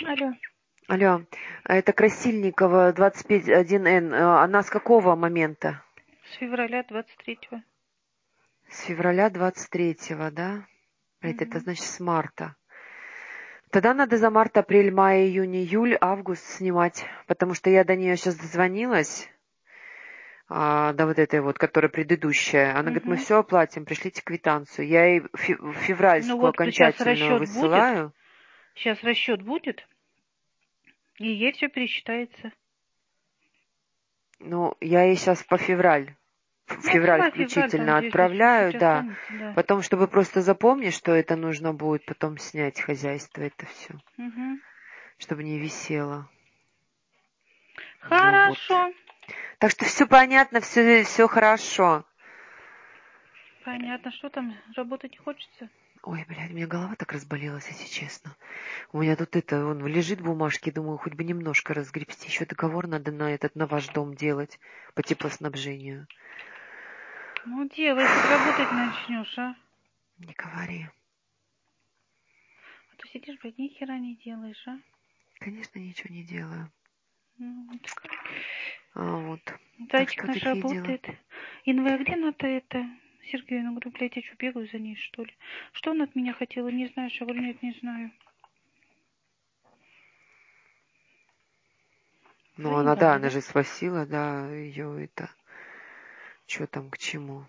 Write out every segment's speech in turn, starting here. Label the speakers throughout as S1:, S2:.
S1: Алло,
S2: Алло, это Красильникова, 25-1Н. Она с какого момента?
S1: с февраля 23-го.
S2: С февраля 23-го, да? Это
S1: Мгм.
S2: значит с марта. Тогда надо за март, апрель, май, июнь, июль, август снимать, потому что я до нее сейчас дозвонилась, до вот этой вот, которая предыдущая. Она говорит, мы
S1: Мгм.
S2: все оплатим, пришлите квитанцию. Я ей
S1: Ну
S2: февральскую
S1: вот сейчас
S2: окончательную
S1: расчет будет,
S2: высылаю.
S1: и ей все пересчитается.
S2: Ну, я ей сейчас по февраль. В
S1: Ну,
S2: февраль
S1: отсылай февраль, там
S2: включительно
S1: где если чуть-чуть
S2: отправляю, да.
S1: останется, да.
S2: Потом, чтобы просто запомнить, что это нужно будет потом снять хозяйство, это все.
S1: Мгм.
S2: Чтобы не висело. Ну вот.
S1: Хорошо.
S2: Так что все понятно, все хорошо.
S1: Понятно, что там, работать не хочется?
S2: Ой, блядь, у меня голова так разболелась, если честно. У меня тут это, он лежит в бумажке, думаю, хоть бы немножко разгребсти. Еще договор надо на ваш дом делать по теплоснабжению.
S1: Ну, делай, хоть работать начнешь, а?
S2: Не говори.
S1: А то сидишь, блядь, ни хера не делаешь, а?
S2: Конечно, ничего не делаю.
S1: Ну, вот.
S2: Вот. Так
S1: Зайчик
S2: что
S1: наш
S2: такие дела.
S1: работает. Инвой, а где она-то это? Сергею, ну, говорю, блядь, я что, бегаю за ней, что ли? Что она от меня хотела, не знаешь? Я говорю, нет, не знаю.
S2: Ну, она, да,
S1: Заебали,
S2: она
S1: да?
S2: же спросила, да, ее это, что там к чему.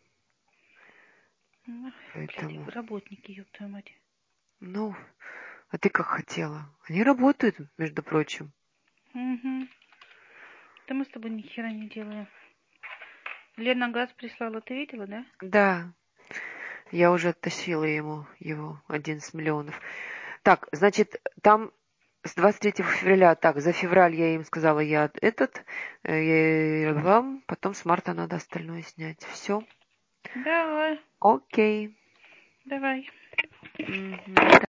S1: Ах, блядь,
S2: Поэтому,
S1: работники, ёб твою мать.
S2: ну, а ты как хотела? Они работают, между прочим.
S1: Угу. Да мы с тобой ни хера не делаем. Лена газ прислала, ты видела, да?
S2: Да, я уже оттащила ему его 11 миллионов. Так, значит, там с 23 февраля, так, за февраль я им сказала, я этот, вам, потом с марта надо остальное снять. Все,
S1: Давай,
S2: окей.
S1: давай.
S2: Мгм.